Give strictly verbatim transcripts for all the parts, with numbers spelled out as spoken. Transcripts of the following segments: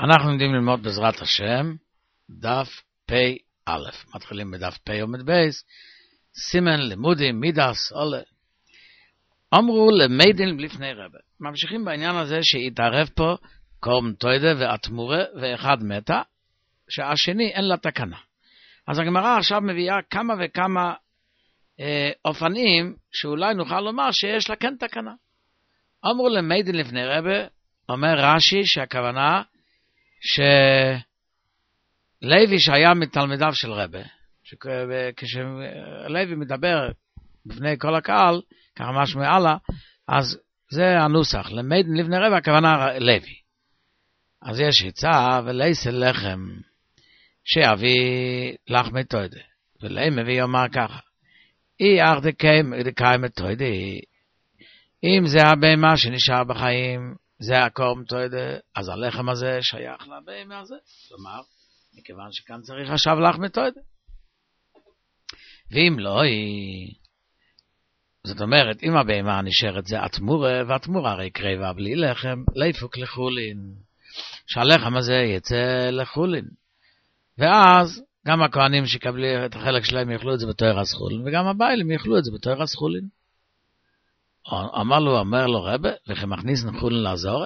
אנחנו לומדים ללמוד בעזרת השם דף פי א', מתחילים בדף פי עומד בייס, סימן לימודים מידס עולה. אמרו למיידין לפני רבה. ממשיכים בעניין הזה שהתערב פה קורם תוידה ואתמורה ואחד מתה, שהשני אין לה תקנה. אז הגמרא עכשיו מביאה כמה וכמה אה, אופנים שאולי נוכל לומר שיש לה כן תקנה. אמרו למיידין לפני רבה, אומר רש"י שהכוונה שלוי שהיה מתלמידיו של רבה, כשלוי מדבר בפני כל הקהל, ככה משהו מעלה, אז זה הנוסח, למיידין לפני רבה, הכוונה לוי. אז יש עצה, ולייסה לחם, שיביא לחמי תוידה, ולאי מביא יאמר ככה, אי אך דקאי מתוידה, אם זה הבהמה שנשאר בחיים, זה הקורם תוידה, אז הלחם הזה שייך לבהמה הזה, כלומר, מכיוון שכאן צריך עכשיו לחמי תוידה. ואם לא, היא... זאת אומרת, אם הבהמה נשארת זה התמורה, והתמורה הרי קרבה בלי לחם, ליפוק לחולין, שהלחם הזה יצא לחולין. ואז גם הכהנים שקבלו את החלק שלהם יאכלו את זה בתור הסחולין, וגם הבעלים יאכלו את זה בתור הסחולין. אמר לו, אומר לו רבה, וכי מכניס נחולין לעזור?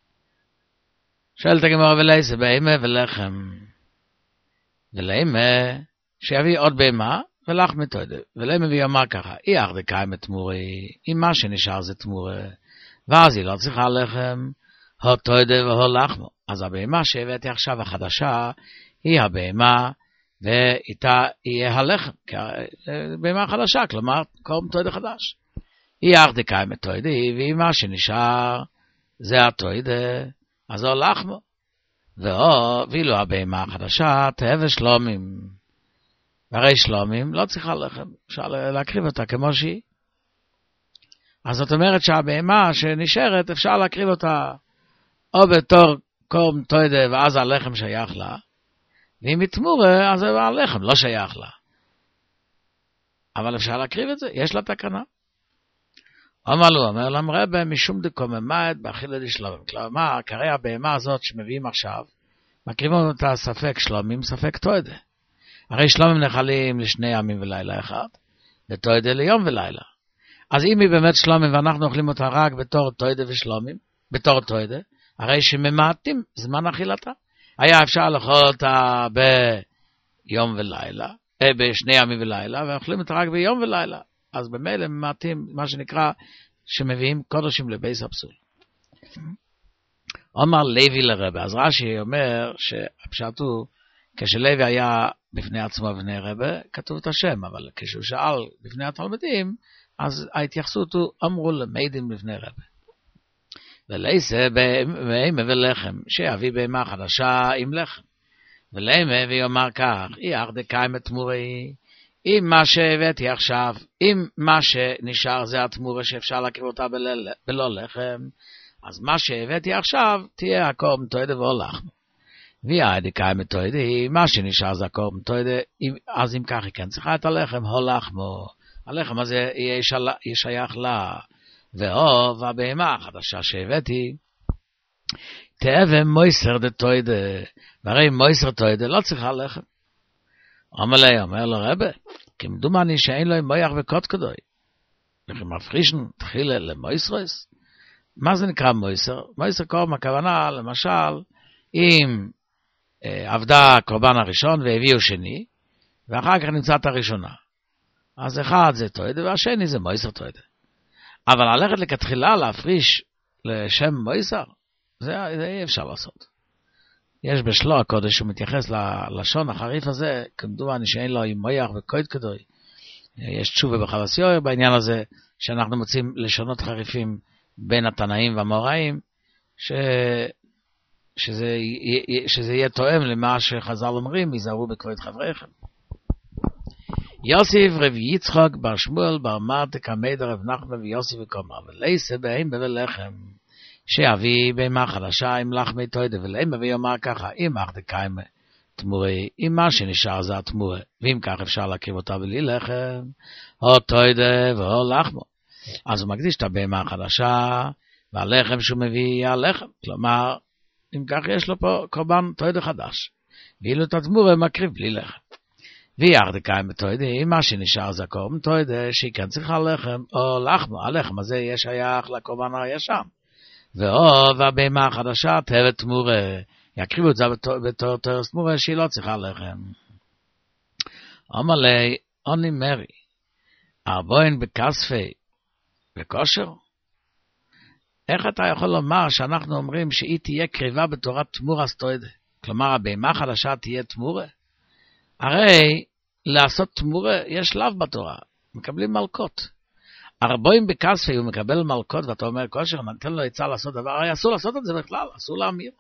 שואלת הגמרא ולייסה, בהמה ולחם. ולהמה, שיביא עוד בהמה, ולחמי תוידה. ולהמה ויאמר ככה, אי אך דקאי מתמורי, אם מה שנשאר זה תמורה, ואז היא לא צריכה לחם, הו תוידה והו לחמו. אז הבהמה שהבאתי עכשיו החדשה, היא הבהמה, ואיתה יהיה הלחם, כי הבהמה חדשה, כלומר, קורם תוידה חדש. היא אך דקאי מתוידה, ואם מה שנשאר זה התוידה, אז הוא לחמו. ואילו הבהמה החדשה, תהווה שלומים. והרי שלומים לא צריכה לחם, אפשר להקריב אותה כמו שהיא. אז זאת אומרת שהבהמה שנשארת, אפשר להקריב אותה או בתור קורם תוידה, ואז הלחם שייך לה, ואם היא תמורה, אז הלחם לא שייך לה. אבל אפשר להקריב את זה, יש לה תקנה. אמר לו, אומר להם רבה, משום דקוממת באכילה דשלומים. כלומר, קרי הבהמה הזאת שמביאים עכשיו, מקריבים אותה ספק שלומים, ספק תוידה. הרי שלומים נחלים לשני ימים ולילה אחד, ותוידה ליום ולילה. אז אם היא באמת שלומים ואנחנו אוכלים אותה רק בתור תוידה ושלומים, בתור תוידה, הרי שממעטים זמן אכילתה. היה אפשר לאכול אותה ביום ולילה, אה, בשני ימים ולילה, ואוכלים אותה רק ביום ולילה. אז במילא ממעטים מה שנקרא שמביאים קודשים לבייס הפסול. אומר לוי לרבה, אז רש"י אומר שהפשט הוא, כשלוי היה בפני עצמו בפני רבה, כתוב את השם, אבל כשהוא שאל בפני התלמידים, אז ההתייחסות הוא, אמרו למיידים לפני רבה. ולייסה בהמה ולחם, שיביא בהמה חדשה עם לחם. ולהמה ויאמר כך, אי אך דקאי מתמורי, אם מה שהבאתי עכשיו, אם מה שנשאר זה התמורה שאפשר להקריב אותה בלא לחם, אז מה שהבאתי עכשיו תהיה הקורם תוידה והולחם. ויהיה דקאי מתוידה, מה שנשאר זה הקורם תוידה, אז אם כך היא כן צריכה את הלחם, הולחמו. הלחם הזה יהיה שייך לה. ואו, והבהמה החדשה שהבאתי, תהווה מויסר דתוידה, והרי מויסר תוידה לא צריכה לחם. אומר לי, אומר לו רבה, כמדומני שאין לו מויח וקוד כדוי. וכי מפרישן תחילה למויסרוס? מה זה נקרא מויסר? מויסר קורם הכוונה, למשל, אם אה, עבדה הקורבן הראשון והביאו שני, ואחר כך נמצאת הראשונה. אז אחד זה תוידה, והשני זה מויסר תוידה. אבל ללכת לכתחילה להפריש לשם מויסר, זה, זה אי אפשר לעשות. יש בשלו הקודש שהוא מתייחס ללשון החריף הזה, כמדומני שאין לו עם מויח וקוד כדוי. יש תשובה בחלסיור בעניין הזה, שאנחנו מוצאים לשונות חריפים בין התנאים והמוראים, ש... שזה, שזה יהיה תואם למה שחז"ל אומרים, יזהרו בכבוד חבריכם. יוסיף רב יצחק בר שמואל בר מרתק עמד רב נחמן ויוסף וקומר, ולייסה בהמה ולחם. שיביא בהמה חדשה עם לחמי תוידה, ולהמה ויאמר ככה, אם אך דקאי תמורי, אם מה שנשאר זה התמורה, ואם כך אפשר להקריב אותה בלי לחם, או תוידה ואו לחמו. אז הוא מקדיש את הבהמה החדשה, והלחם שהוא מביא יהיה הלחם, כלומר, אם כך יש לו פה קורבן תוידה חדש. ואילו את התמורה מקריב בלי לחם. ויחד קיים בתוידה, מה שנשאר זה הקורבן תוידה, שהיא כן צריכה לחם, או לחמו, הלחם הזה יהיה שייך לקורבן הישן. ואו, והבהמה החדשה, תהווה תמורה, יקריבו את זה בתור תורס תמורה, שהיא לא צריכה לחם. אומר לי, עוני מרי, ארבוין בכספי, בכושר? איך אתה יכול לומר שאנחנו אומרים שהיא תהיה קריבה בתורת תמורס תוידה? כלומר, הבהמה חדשה תהיה תמורה? הרי לעשות תמורה יש לאו בתורה, מקבלים מלכות. ארבוין בכספי הוא מקבל מלכות, ואתה אומר כושר, נתן לו עצה לעשות דבר, הרי אסור לעשות את זה בכלל, אסור להמיר.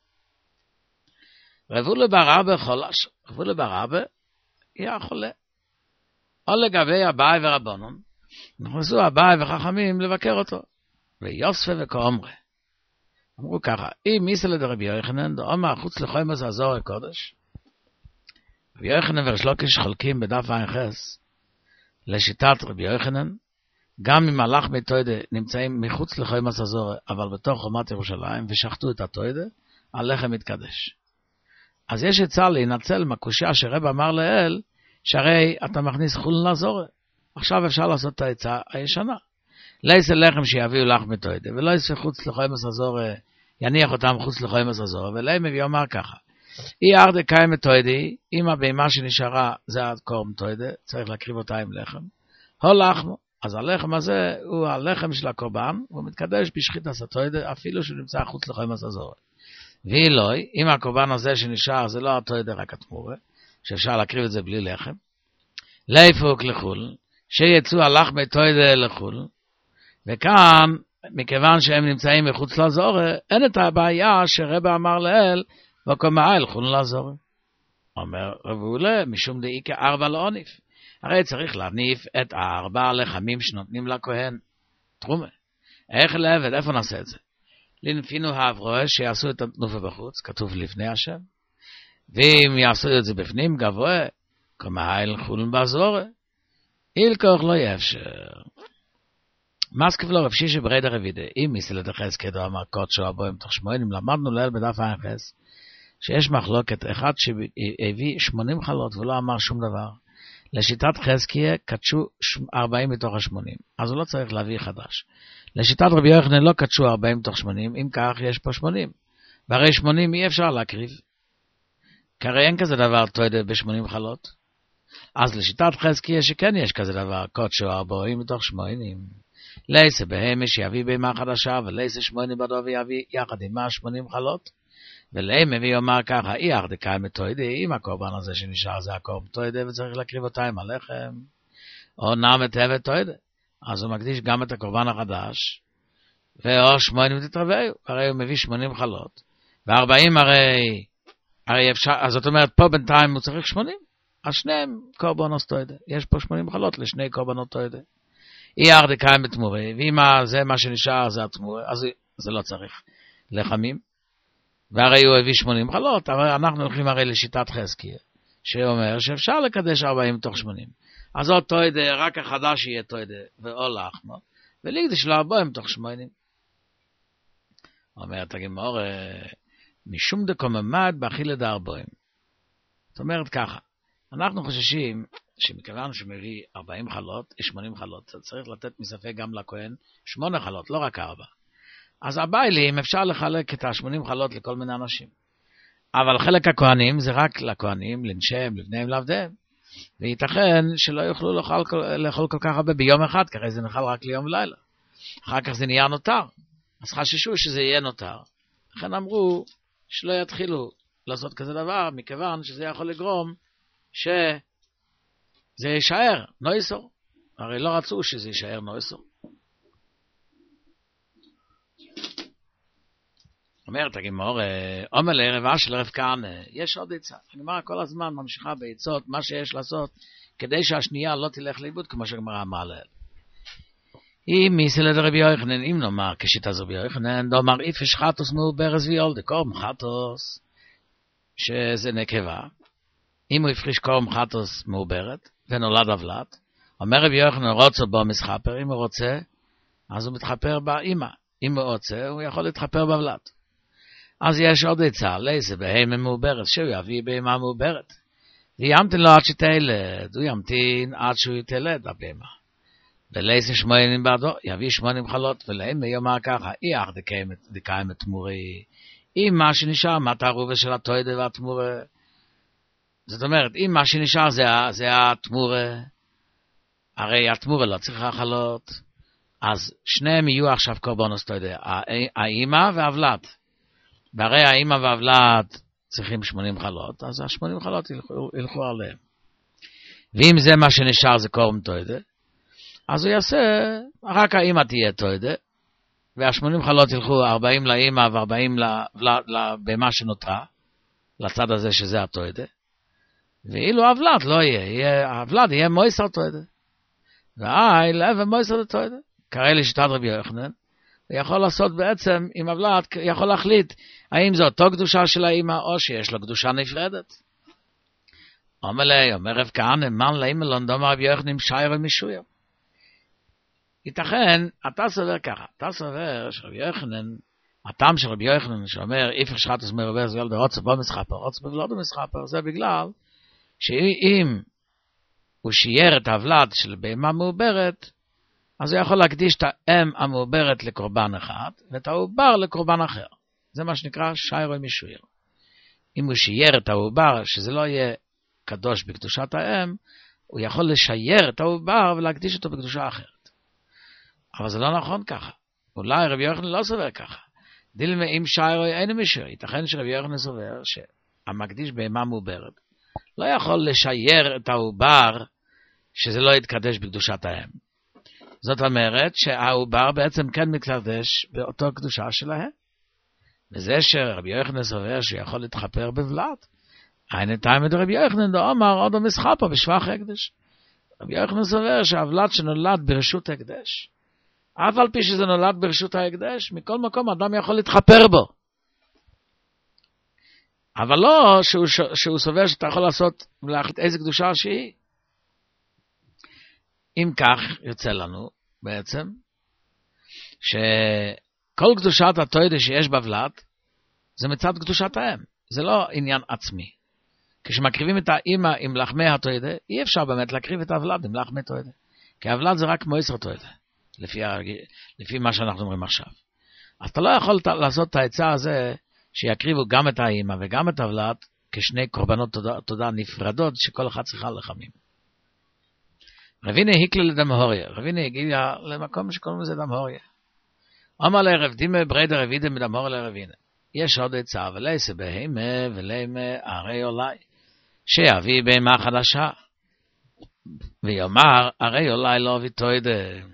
רבו ברבה חולש, רבו ברבה, יהיה חולה. או לגבי אביי ורבונון, נכנסו אביי וחכמים לבקר אותו. ויוספה וכאומרה. אמרו ככה, אם מיסה לדרבי יוחנן, דאמר חוץ לחומס הזוהר הקודש. רבי יוחנן ורשלוקש חולקים בדף עין חס, לשיטת רבי יוחנן, גם אם הלך מתוידה נמצאים מחוץ לחומס הזוהר, אבל בתוך חומת ירושלים, ושחטו את התוידה, הלחם מתקדש. אז יש עצה להינצל מהקושיה שרב אמר לאל, שהרי אתה מכניס חולן לזוהר. עכשיו אפשר לעשות את העצה הישנה. לא יעשה לחם שיביאו לך מתוידה, ולא יעשה חוץ לחומס הזוהר, יניח אותם חוץ לחומס הזוהר, ולא מביא אומר ככה, אי ארדה קיים מתוידי, אם הבהמה שנשארה זה הקורם תוידה, צריך להקריב אותה עם לחם, הו לחמו, אז הלחם הזה הוא הלחם של הקורבן, הוא מתקדש בשחיטת התוידה, אפילו שהוא נמצא חוץ לחומס הזוהר. ואילוי, אם הקורבן הזה שנשאר זה לא התוידה רק התמורה, שאפשר להקריב את זה בלי לחם, לא יפוק לחול, שיצאו הלחמי תוידה לחול, וכאן, מכיוון שהם נמצאים מחוץ לזוהר, אין את הבעיה שרבא אמר לאל, וקומאה ילכון לזוהר. אומר רבולה, משום דאי כארבע לעוניף. הרי צריך להניף את הארבע לחמים שנותנים לכהן תרומה. איך לעבד, איפה נעשה את זה? לנפינו העברוה שיעשו את התנופה בחוץ, כתוב לפני השם. ואם יעשו את זה בפנים גבוה, קומאה ילכון בזוהר. אילכוך לא יאפשר. מסקף לו רב שישי ברד הרבידה, אם מסילת החס כדו אמר קודשו הבוים תוך שמונים, למדנו לאל בדף החס, שיש מחלוקת אחד שהביא שמונים חלות ולא אמר שום דבר. לשיטת חזקיה קדשו ארבעים מתוך השמונים, אז הוא לא צריך להביא חדש. לשיטת רבי יוחנן לא קדשו ארבעים מתוך שמונים, אם כך יש פה שמונים. והרי שמונים אי אפשר להקריב. כרי אין כזה דבר תוידה ב-שמונים חלות. אז לשיטת חזקיה שכן יש כזה דבר, קודשו ארבעים מתוך שמונים. לייסה בהמש יביא בהמה חדשה, ולייסה שמונים בדו ויביא יחד עמה שמונים חלות. ולהם מביא אומר ככה, אי אך דקאי מתוידי, אם הקורבן הזה שנשאר זה הקורבן תוידי, וצריך להקריב אותה עם הלחם, או נם את הבת תוידי. אז הוא מקדיש גם את הקורבן החדש, ואו שמונים תתרוויו, הרי הוא מביא שמונים חלות, וארבעים הרי, הרי אפשר, אז זאת אומרת, פה בינתיים הוא צריך שמונים, אז שניהם קורבנות תוידי, יש פה שמונים חלות לשני קורבנות תוידי. אי אך דקאי מתמורי, ואם זה מה שנשאר זה התמורי, אז זה לא צריך לחמים. והרי הוא הביא שמונים חלות, אבל אנחנו הולכים הרי לשיטת חזקיה, שאומר שאפשר לקדש ארבעים מתוך שמונים. אז עוד תוידה, רק החדש יהיה תוידה, ואו לחמו, ולקדש לו ארבעים מתוך שמונים. אומרת הגמור, משום דקוממד באכילה דארבעים. זאת אומרת ככה, אנחנו חוששים שמכיוון שמביא ארבעים חלות, שמונים חלות, צריך לתת מספק גם לכהן שמונה חלות, לא רק ארבע. אז הביילים אפשר לחלק את ה-שמונים חלות לכל מיני אנשים. אבל חלק הכהנים זה רק לכהנים, לנשם, לבניהם, לעבדיהם. וייתכן שלא יוכלו לאכול, לאכול כל כך הרבה ביום אחד, כרי זה נחל רק ליום ולילה. אחר כך זה נהיה נותר. אז חששו שזה יהיה נותר. לכן אמרו שלא יתחילו לעשות כזה דבר, מכיוון שזה יכול לגרום שזה יישאר נויסור. הרי לא רצו שזה יישאר נויסור. אומרת הגמור, אומר לערבה של ערב כהנא, יש עוד עצה. הגמרא כל הזמן ממשיכה בעצות, מה שיש לעשות, כדי שהשנייה לא תלך לאיבוד, כמו שהגמרא אמרה לאל. אם מיסילת רבי יוחנן, אם נאמר כשיטת רבי יוחנן, דאמר איפש חטוס מעוברס ויולדה, קורם חטוס, שזה נקבה. אם הוא הפריש קורם חטוס מעוברת, ונולד אבלת, אומר רבי יוחנן, רוצה בו מסחפר, אם הוא רוצה, אז הוא מתחפר באמא. אם הוא רוצה, הוא יכול להתחפר באבלת. אז יש עוד עצה, לאיזה בהמה מעוברת, שהוא יביא בהמה מעוברת. וימתין לו עד שתלד, הוא ימתין עד שהוא יתלד הבהמה. ולאיזה שמונים בעדו, יביא שמונים חלות, ולהם יאמר ככה, אי אך דקיים את תמורי, אם מה שנשאר, מה תערובה של התוידה והתמורה. זאת אומרת, אם מה שנשאר זה, זה התמורה, הרי התמורה לא צריכה חלות, אז שניהם יהיו עכשיו קורבנוס תוידה, האמא והאבלת. והרי האמא והאבלת צריכים שמונים חלות, אז ה-שמונים חלות ילכו, ילכו עליהם. ואם זה מה שנשאר זה קורבן תוידה, אז הוא יעשה, רק האמא תהיה תוידה, וה-שמונים חלות ילכו ארבעים לאמא ו-ארבעים לבהמה שנותרה, לצד הזה שזה התוידה, ואילו האבלת לא יהיה, האבלת יהיה מויסר תוידה. והאי לב מויסר תוידה. קרא לי שיטת רבי יוחנן, הוא יכול לעשות בעצם עם אבלת, יכול להחליט האם זו אותו קדושה של האמא או שיש לו קדושה נפרדת. אומר לי, אומר רב כהנא, מן לאמא לא נדמה רבי יוחנן שייר ומישויר. ייתכן, אתה סובר ככה, אתה סובר שרבי יוחנן, הטעם של רבי יוחנן שאומר, איפך שחטוס מרובה זגל דרוצה בו מסחפר, רוצה בבלודו מסחפר, זה בגלל שאם הוא שייר את האבלת של בהמה מעוברת, אז הוא יכול להקדיש את האם המעוברת לקורבן אחד, ואת העובר לקורבן אחר. זה מה שנקרא שיירו מישויר. אם הוא שייר את העובר, שזה לא יהיה קדוש בקדושת האם, הוא יכול לשייר את העובר ולהקדיש אותו בקדושה אחרת. אבל זה לא נכון ככה. אולי רבי יוחנן לא סובר ככה. דילמה אם שיירו אין מישויר. ייתכן שרבי יוחנן סובר שהמקדיש בהמה מעוברת לא יכול לשייר את העובר שזה לא יתקדש בקדושת האם. זאת אומרת שהעובר בעצם כן מתקדש באותו קדושה שלהם. וזה שרבי יוחנן סובר שהוא יכול להתחפר בבלת. אין טעם את רבי יוחנן דאמר עוד המסחפה בשבח הקדש. רבי יוחנן סובר שהבלת שנולד ברשות הקדש, אף על פי שזה נולד ברשות ההקדש, מכל מקום אדם יכול להתחפר בו. אבל לא שהוא, שהוא סובר שאתה יכול לעשות ולהחליט איזה קדושה שהיא. אם כך יוצא לנו בעצם שכל קדושת התוידה שיש בבלת זה מצד קדושת האם, זה לא עניין עצמי. כשמקריבים את האמא עם לחמי התוידה, אי אפשר באמת להקריב את האבלת עם לחמי תוידה, כי האבלת זה רק מויסר תוידה, לפי, לפי מה שאנחנו אומרים עכשיו. אז אתה לא יכול לעשות את העצה הזה שיקריבו גם את האמא וגם את האבלת כשני קורבנות תודה, תודה נפרדות שכל אחד צריכה לחמים. רבינה היקלה לדמהוריה, רבינה הגיע למקום שקוראים לזה דמהוריה. אמר לרב דימה בריידה רבידה מדמהוריה לרבינה. יש עוד עצה, ולעשה בהמה ולמה הרי אולי, שיביא בהמה חדשה, ויאמר הרי אולי לא אביא תוידה.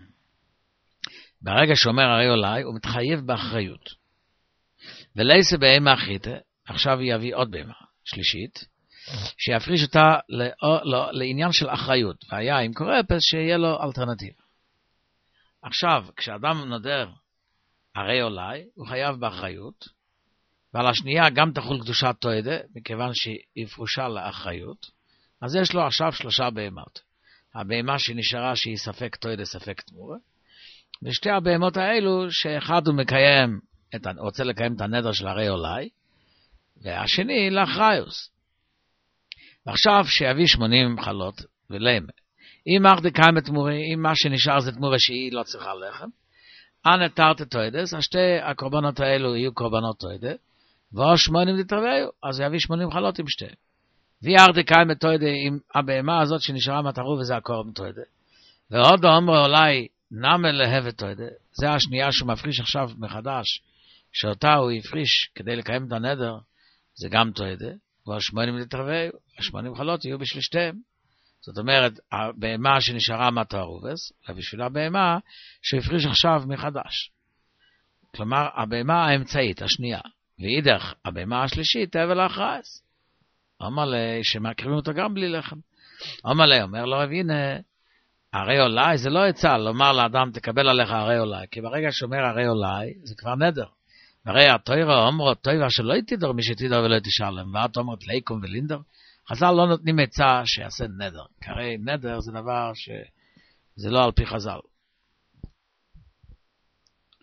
ברגע שאומר הרי אולי, הוא מתחייב באחריות. ולעשה בהמה אחריתה, עכשיו יביא עוד בהמה שלישית, שיפריש אותה לא, לא, לעניין של אחריות, והיה אם קורה פס שיהיה לו אלטרנטיבה. עכשיו, כשאדם נודר הרי אולי, הוא חייב באחריות, ועל השנייה גם תחול קדושת תוידה, מכיוון שהיא פרושה לאחריות, אז יש לו עכשיו שלושה בהמות. הבהמה שנשארה שהיא ספק תוידה, ספק תמורה, ושתי הבהמות האלו שאחד הוא מקיים, את, רוצה לקיים את הנדר של הרי אולי, והשני לאחריוס. ועכשיו שיביא שמונים חלות ולמה. אם אך דקיים את תמורי, אם מה שנשאר זה תמורה שהיא לא צריכה לחם, אנא תרת תוידס, השתי הקורבנות האלו יהיו קורבנות תוידה, ועוד שמונים דתרוויו, אז יביא שמונים חלות עם שתי. ויאר דקיים את תוידה עם הבהמה הזאת שנשארה מטרו, וזה הקורבן תוידה. ועוד אומרו אולי נמה להבת תוידה, זה השנייה שהוא מפריש עכשיו מחדש, שאותה הוא יפריש כדי לקיים את הנדר, זה גם תוידה, והשמונים דתרוויו, השמונים חלות יהיו בשביל שתיהם. זאת אומרת, הבהמה שנשארה מטרובס, ובשביל הבהמה שהפריש עכשיו מחדש. כלומר, הבהמה האמצעית, השנייה, ואידך, הבהמה השלישית, תבל האחרס. אומר לי, שמקריבים אותו גם בלי לחם. אומר לי, אומר לו, הנה, הרי אולי, זה לא עצה, לומר לאדם, תקבל עליך הרי אולי, כי ברגע שאומר הרי אולי, זה כבר נדר. הרי התוירה אומרו, תוירה שלא יתידר מי שתידר ולא תשלם, ואת אומרת ליקום ולינדר, חז"ל לא נותנים עצה שיעשה נדר, כי הרי נדר זה דבר שזה לא על פי חז"ל.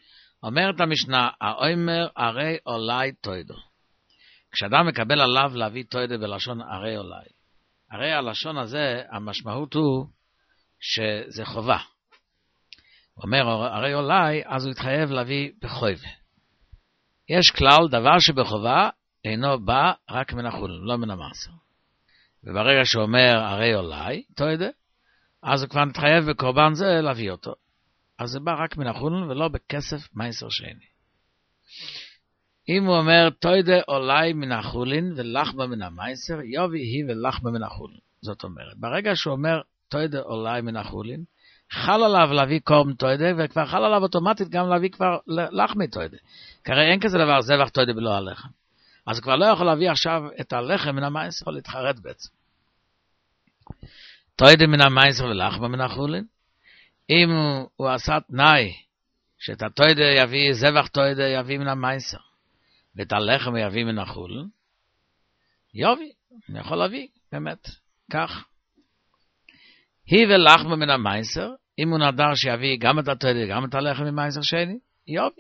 אומרת המשנה, האומר הרי אולי תוידו. כשאדם מקבל עליו להביא תוידו בלשון הרי אולי, הרי הלשון הזה, המשמעות הוא שזה חובה. הוא אומר הרי אולי, אז הוא יתחייב להביא בחויבה. יש כלל, דבר שבחובה אינו בא רק מן החולין, לא מן המעשר. וברגע שהוא אומר הרי אולי תוידו, אז הוא כבר מתחייב בקורבן זה להביא אותו. אז זה בא רק מן החולין ולא בכסף מעשר שני. אם הוא אומר תוידו אולי מן החולין ולחמה מן המעשר, יובי היא ולחמה מן החולין. זאת אומרת, ברגע שהוא אומר תוידו אולי מן החולין, חל עליו להביא קורבן תוידו, וכבר חל עליו אוטומטית גם להביא כבר לחמי תוידו. כי הרי אין כזה דבר זבח תוידו בלא הלחם. אז הוא כבר לא יכול להביא עכשיו את הלחם מן המעשר, או להתחרט בעצם. תוידו מן המעשר ולחמה מן החולין, אם הוא, הוא עשה תנאי, שאת התוידו יביא, זבח תוידו יביא מן המעשר, ואת הלחם יביא מן החולין, יובי, אני יכול להביא, באמת, כך. היא ולחמה מן המעשר, אם הוא נדר שיביא גם את התוידו, גם את הלחם ממעשר שני, יובי.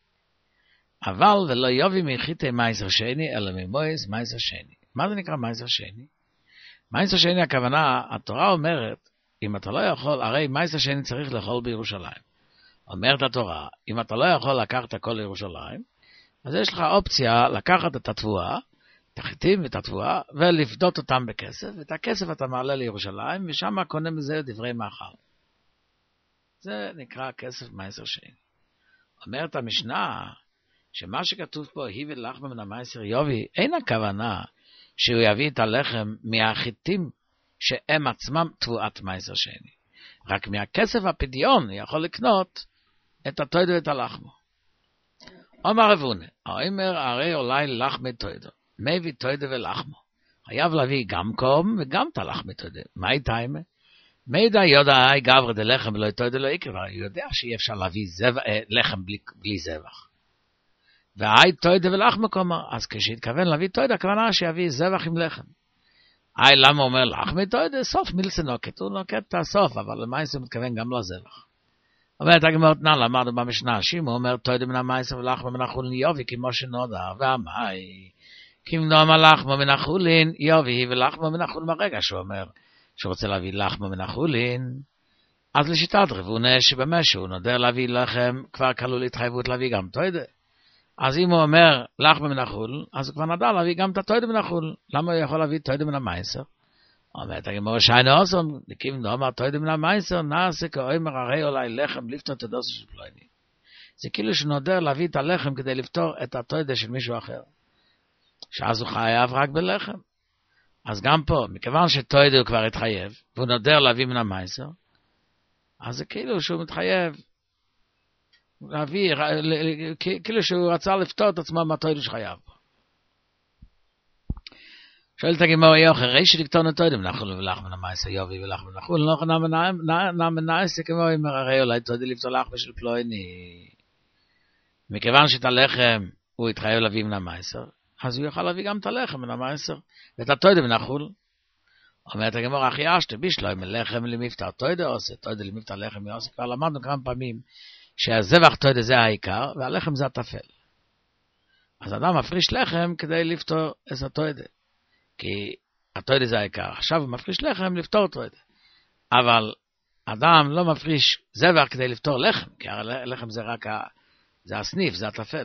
אבל ולא יובי מחיתי מעשר שני, אלא ממויס מעשר שני. מה זה נקרא מעשר שני? מעשר שני הכוונה, התורה אומרת, אם אתה לא יכול, הרי מעשר שני צריך לאכול בירושלים. אומרת התורה, אם אתה לא יכול לקחת הכל לירושלים, אז יש לך אופציה לקחת את התבואה, את החיטים ואת התבואה, ולפדות אותם בכסף, ואת הכסף אתה מעלה לירושלים, ושם קונה מזה דברי מאכל. זה נקרא כסף מעשר שני. אומרת המשנה, שמה שכתוב פה, היא ולחמה מן המעשר יובי, אין הכוונה שהוא יביא את הלחם מהחיטים שהם עצמם תבואת מעשר שני. רק מהכסף הפדיון יכול לקנות את התוידו ואת הלחמו. אומר רבונה, האומר הרי אולי לחמי תוידו, מביא תוידו ולחמו. חייב להביא גם קום וגם את הלחמי תוידו. מה הייתה אימה? מידע יודע אי גברי דלחם ולא תוידו לא יקר, הוא יודע שאי אפשר להביא זבח, לחם בלי, בלי זבח. והאי תוידו ולחמו כלומר, אז כשהתכוון להביא תוידו, הכוונה שיביא זבח עם לחם. אי למה אומר לחמי תוידו? סוף מילסה נוקט, הוא נוקט את הסוף, אבל למעשה הוא מתכוון גם לזבח. אומרת הגמרא תנא, למדנו במשנה, שימו אומר תוידו מן המעשר ולחמה מן החולין יובי כמו שנודע, ואמי, כמדום הלחמה מן החולין יובי ולחמה מן החולין. ברגע שהוא אומר שהוא רוצה להביא לחמה מן החולין, אז לשיטת רבונה שבמה שהוא נודר להביא לחם, כבר כלול התחייבות להביא גם תוידו. אז אם הוא אומר לחמה מן החולין, אז הוא כבר נדע להביא גם את התוידו מן החולין. למה הוא יכול להביא תוידו מן המעשר? אומרת הגמרא שיינו עוsom, נקים דאמר תוידו מן המעשר, נעשה כאומר הרי אולי לחם לפתור את הדוסה של פלוני. זה כאילו שנודר להביא את הלחם כדי לפתור את התוידו של מישהו אחר. שאז הוא חייב רק בלחם. אז גם פה, מכיוון שתוידו הוא כבר התחייב, והוא נודר להביא מן המעשר, אז זה כאילו שהוא מתחייב להביא, כאילו שהוא רצה לפתור את עצמו מהתוידו שחייב. שואלת הגמרא יוחר, ראשי לקטון התוידו מן החולין ולחמה מן המעשר יובי ולחמה מן החולין, לא נאמן נעשה כמו אומר הרי אולי תוידו לפתור לחמה של פלוני. מכיוון שאת הלחם הוא התחייב להביא מן המעשר, אז הוא יוכל להביא גם את הלחם מן המעשר, ואת התוידו מן החולין. אומרת הגמרא, אחי אשתה בישלוי מלחם למפתר תוידו עושה, תוידו למפתר לחם יעושה. כבר למדנו כמה פעמים שהזבח תוידו זה העיקר, והלחם זה הטפל. אז אדם מפריש לחם כדי לפתור את התוידו. כי התוידו זה העיקר. עכשיו הוא מפריש לחם לפתור תוידו. אבל אדם לא מפריש זבח כדי לפתור לחם, כי הלחם זה רק ה... זה הסניף, זה הטפל.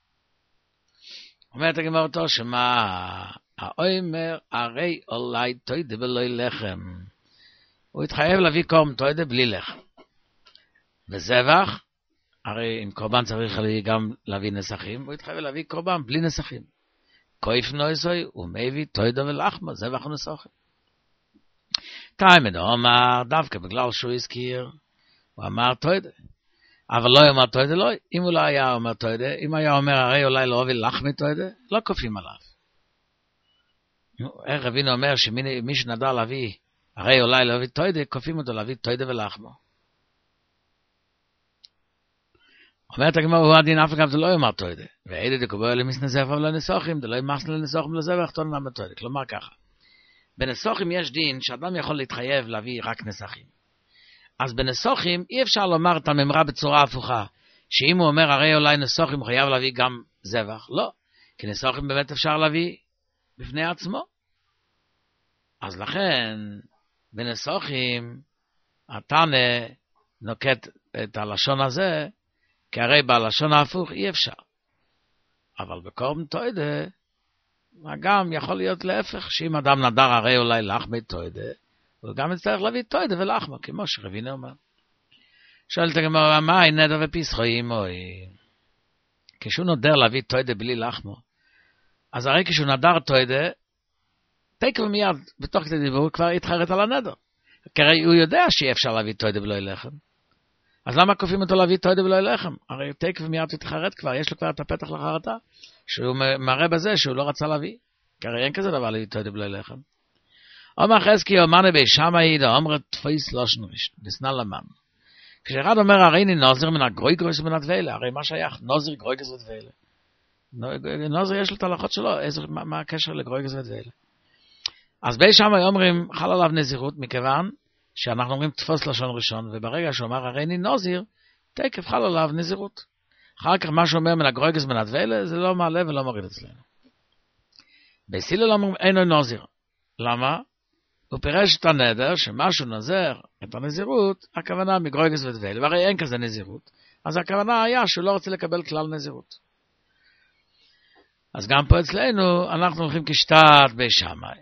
אומרת הגמרא אותו שמה האומר הרי אולי תוידו בלוי לחם. הוא התחייב להביא קורבן תוידו בלי לחם. וזבח, הרי אם קורבן צריך גם להביא נסכים, הוא התחייב להביא קורבן בלי נסכים. כויף נויסוי ומביא תוידו ולחמה, זבח ונסכים. תאמד אומר דווקא בגלל שהוא הזכיר, הוא אמר תוידו. אבל לא אומר תוידו, לא. אם הוא לא היה אומר תוידו, אם היה אומר הרי אולי לא אוהב לחמי תוידו, לא כופים עליו. איך רבינו אומר שמי שנדע להביא הרי אולי לא אוהב תוידו, כופים אותו להביא תוידו ולחמה. אומרת הגמרא, הוא הדין אף אגב זה לא יאמר תוידו. ועדה דקובו למסנזף אבל לא נסוכים, דלא ימחסן לנסוכים לזבח, תון למה תוידו. כלומר ככה, בנסוכים יש דין שאדם יכול להתחייב להביא רק נסכים. אז בנסוכים אי אפשר לומר את הממרה בצורה הפוכה, שאם הוא אומר, הרי אולי נסוכים חייב להביא גם זבח, לא, כי נסוכים באמת אפשר להביא בפני עצמו. אז לכן, בנסוכים, התנא נוקט את הלשון הזה, כי הרי בלשון ההפוך אי אפשר. אבל בקורבן תוידה, גם יכול להיות להפך, שאם אדם נדר הרי אולי לחמי תוידה, הוא גם יצטרך להביא תוידה ולחמה, כמו שרבינו אומר. שואלת הגמרא, מה היא נדר ופסחויים, או כשהוא נודר להביא תוידה בלי לחמו, אז הרי כשהוא נדר תוידה, תקף מיד, בתוך כדי דיבור, הוא כבר יתחרט על הנדר. כי הרי הוא יודע שאי אפשר להביא תוידה בלא לחם. אז למה כופים אותו להביא תוידה בלא לחם? הרי תקף מיד יתחרט כבר, יש לו כבר את הפתח לחרטה, שהוא מראה בזה שהוא לא רצה להביא. כי הרי אין כזה דבר להביא תוידה בלא לחם. אומר חזקי, אומנה בי שמאי, דה אומר תפויס לושן ראשון, דסנן למן. כשאחד אומר, הרי אני נוזר מן הגרויגרוס ומן הדווילה, הרי מה שייך? נוזר, גרויגרוס ודווילה. נוזר יש לו את ההלכות שלו, איזה, מה, מה הקשר לגרויגרוס ודווילה? אז בי שמאי אומרים, חל עליו נזירות, מכיוון שאנחנו אומרים תפוס לשון ראשון, וברגע שאומר, הרי אני נוזר, תקף חל עליו נזירות. אחר כך מה שאומר מן הגרויגרוס ומן הדווילה, זה לא מעלה ולא מוריד אצלנו. בסילל אומרים, אינו נוזר. למה? הוא פירש את הנדר, שמשהו נזר את הנזירות, הכוונה מגרויגס ודווילה, והרי אין כזה נזירות. אז הכוונה היה שהוא לא רוצה לקבל כלל נזירות. אז גם פה אצלנו, אנחנו הולכים כשתת בי שמאי.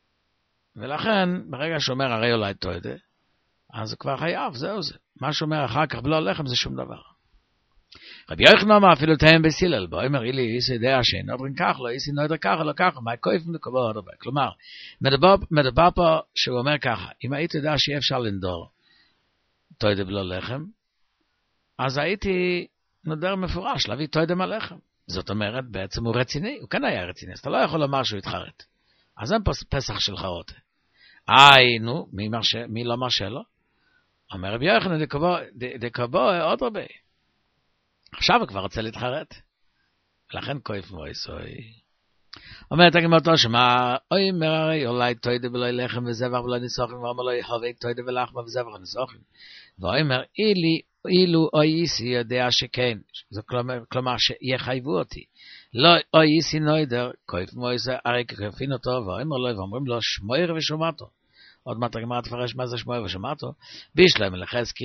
ולכן, ברגע שאומר הרי אולי תוידה, אז הוא כבר חייב, זהו זה. מה שאומר אחר כך בלא לחם זה שום דבר. רבי יוחנן אמר אפילו תהם בסילל, בו אומר אילי איסי יודע שאין נודרין כך, לא איסי נודר ככה, לא ככה, מה כויף מקובר עוד הרבה. כלומר, מדבר, מדבר פה שהוא אומר ככה, אם הייתי יודע שאי אפשר לנדור תוידה בלא לחם, אז הייתי נודר מפורש להביא תוידה מהלחם. זאת אומרת, בעצם הוא רציני, הוא כן היה רציני, אז אתה לא יכול לומר שהוא יתחרט. אז אין פה פסח של חרוטה. איי, נו, מי, מרשה, מי לא מרשה לו? אומר רבי יוחנן, דקבוע עוד הרבה. עכשיו הוא כבר רוצה להתחרט. לכן כואף מויסוי. אומרת הגמרא שמה, אוי מרי, אולי תוידה בלוי לחם וזבח ולא ניסוחים, ואומר לו יחווה תוידה ולחמה וזבח וניסוחים. ואומר, אילו אוי איסי יודע שכן, זה כלומר, כלומר שיחייבו אותי. לא אוי איסי נוידר, כואף מויסוי, הרי ככפין אותו, ואומר לו, ואומרים לו, שמויר ושומעתו. עוד מעט הגמרא תפרש מה זה שמויר ושומעתו. בישלם לחזקי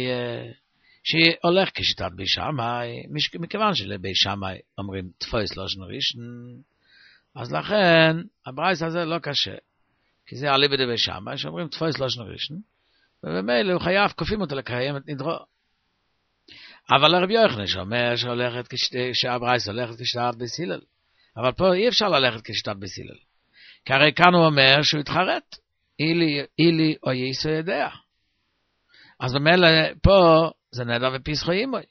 שהולך כשיטת בי שמאי, מכיוון שלבי שמאי אומרים תפוס לושן ראשון, אז לכן הברייס הזה לא קשה, כי זה אליבא דבי שמאי שאומרים תפוס לושן ראשון, ובמילא הוא חייב, כופים אותו לקיים את נדרו. אבל לרבי יוחנן שאומר שהולכת, שהברייס הולכת כשיטת בסילל, אבל פה אי אפשר ללכת כשיטת בסילל, כי הרי כאן הוא אומר שהוא יתחרט, אילי, אילי או ייסו יודע. אז במילא פה זה נדר ופסחויים בוי.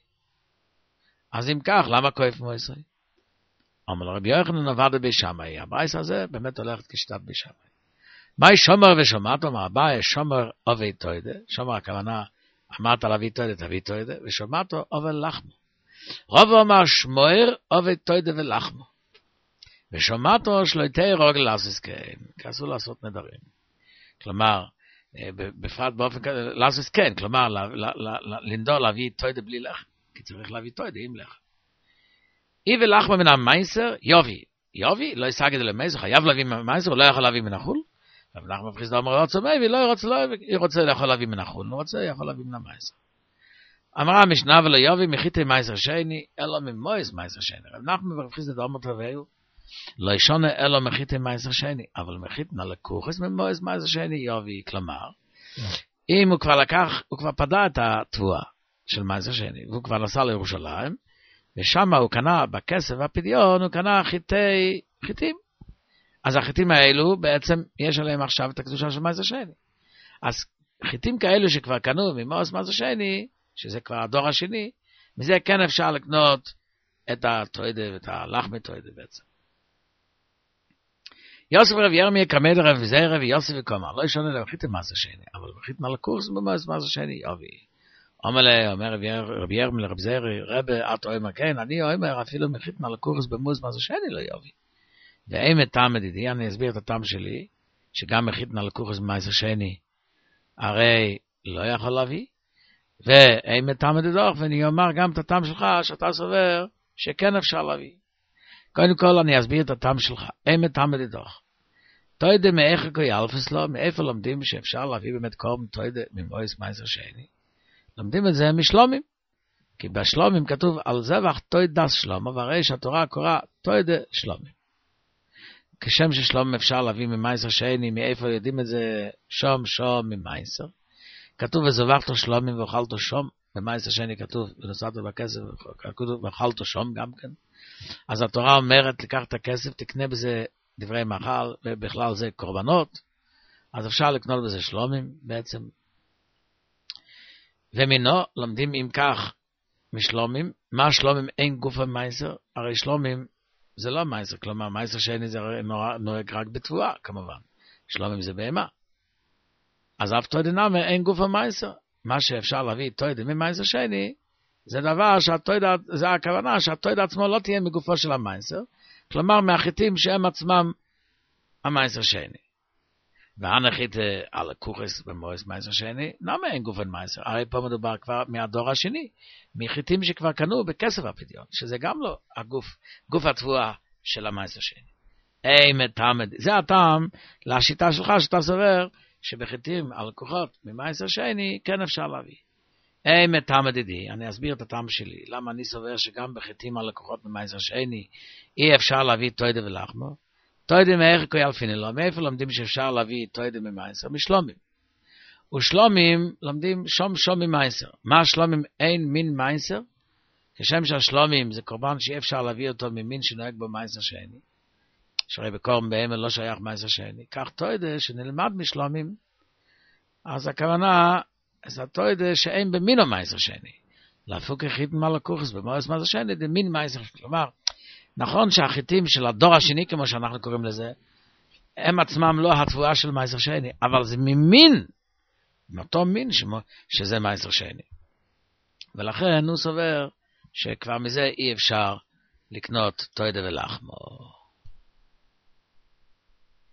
אז אם כך, למה כואף מויסוי? אומר לרבי יוחנן עבד בי שמאי, הברייס הזה באמת הולכת כשיטת בי שמאי. מהי שומר ושומעתו? מה הבא? שומר אובי תוידה, שומר הכוונה, אמרת להביא תוידה, תביא תוידה, ושומעתו אובי לחמו. רוב אומר שמוער אובי תוידה ולחמו. ושומעתו שלויתי רוגל לעשות כן, כי אסור לעשות נדרים. כלומר, בפרט באופן כזה, לעשות כן, כלומר, לנדור להביא תוידה בלי לחם, כי צריך להביא תוידה עם לחם. אי ולחמה מן המייסר, יובי. יובי, לא ישג את זה למייסר, חייב להביא מהמייסר, הוא לא יכול להביא מן החול. ולחמה בפחיסדה אומר, רוצה מייבי, לא רוצה, לא רוצה, יכול להביא מן החול, הוא רוצה, יכול להביא מן המייסר. אמרה המשנה ולא יובי, מחיתי מייסר שני, אלא ממויס מייסר שני. ולחמה בפחיסדה אומר תביאו, לא ישונה אלא מחיתי מייסר שני, אבל מחיתנה לקוחס ממויס מייסר שני, יובי, כלומר, אם הוא כבר לקח, הוא כבר פדה את התבואה של מייסר שני, והוא כבר נסע לירושלים, ושם הוא קנה בכסף והפדיון, הוא קנה חיטי, חיטים. אז החיטים האלו בעצם יש עליהם עכשיו את הקדושה של מייסר שני. אז חיטים כאלו שכבר קנו ממויס מייסר שני, שזה כבר הדור השני, מזה כן אפשר לקנות את התוידה ואת הלחמי תוידה בעצם. יוסף רב ירמיה קמא דרב זרע ויוסף וקומר, לא ישונה להם חיטי מייסר שני, אבל חיטנה לקורס במויס מייסר שני, יובי. אומר לה, אומר רבי ירמיה לרב זרע, רבי, את אומר, כן, אני אומר, אפילו מחיתנה לקורס במויס מייסר שני לא יובי. ואם את טעם מדידי, אני אסביר את הטעם שלי, שגם מחיתנה לקורס במייסר שני, הרי לא יכול להביא, ואין מטעם דדוח, ואני אומר גם את הטעם שלך, שאתה סובר שכן אפשר להביא. קודם כל אני אסביר את הטעם שלך, אין מטעם דדוח. תוידה מאיך קוי אלפס לו, מאיפה לומדים שאפשר להביא באמת קורבן תוידה ממויס מייסר שני? לומדים את זה משלומים. כי בשלומים כתוב על זבח תוידס שלמה, והרי שהתורה קוראה תוידה שלומים. כשם ששלום אפשר להביא ממייסר שני, מאיפה יודעים את זה שום שום ממייסר. כתוב וזבחתו שלומים ואוכלתו שום, במייסר שני כתוב ונוסעתו בכסף, כתוב ואוכלתו שום גם כן. אז התורה אומרת לקח את הכסף, תקנה בזה דברי מאכל, ובכלל זה קורבנות, אז אפשר לקנות בזה שלומים בעצם. ומינו לומדים אם כך משלומים, מה שלומים אין גוף המייסר, הרי שלומים זה לא מייסר, כלומר מייסר שני זה נוהג רק בתבואה כמובן, שלומים זה בהמה. אז אף תוידה נאמר אין גוף המייסר, מה שאפשר להביא תוידה ממייסר שני, זה דבר שהתוידה, זה הכוונה שהתוידה עצמו לא תהיה מגופו של המייסר, כלומר מהחיטים שהם עצמם המייסר שני. והנחית על הקורס במויס מייסר שני, למה אין גופן מייסר? הרי פה מדובר כבר מהדור השני, מחיטים שכבר קנו בכסף הפדיון, שזה גם לא הגוף, גוף התבואה של המייסר שני. אי מתעמד, זה הטעם לשיטה שלך שאתה סובר, שבחיטים על לקוחות ממייסר שני, כן אפשר להביא. אי מתעמד ידי, אני אסביר את הטעם שלי, למה אני סובר שגם בחיטים על לקוחות ממייסר שני, אי אפשר להביא תוידה ולחמו, תוידה מאיך קוי אלפיני לו, מאיפה לומדים שאפשר להביא תוידה ממייסר? משלומים. ושלומים לומדים שום שום ממייסר. מה שלומים אין מין מייסר? כשם שהשלומים זה קורבן שאי אפשר להביא אותו ממין שנוהג במייסר שני. שהרי בקורבן בהמה לא שייך מייסר שני. כך תוידה שנלמד משלומים, אז הכוונה, אז התוידה שאין במינו מייסר שני. להפוק החיטים על הקורס במויס מייסר שני, זה מין מייסר. כלומר, נכון שהחיטים של הדור השני, כמו שאנחנו קוראים לזה, הם עצמם לא התבואה של מייסר שני, אבל זה ממין, מאותו מין שמו, שזה מייסר שני. ולכן הוא סובר שכבר מזה אי אפשר לקנות תוידה ולחמו.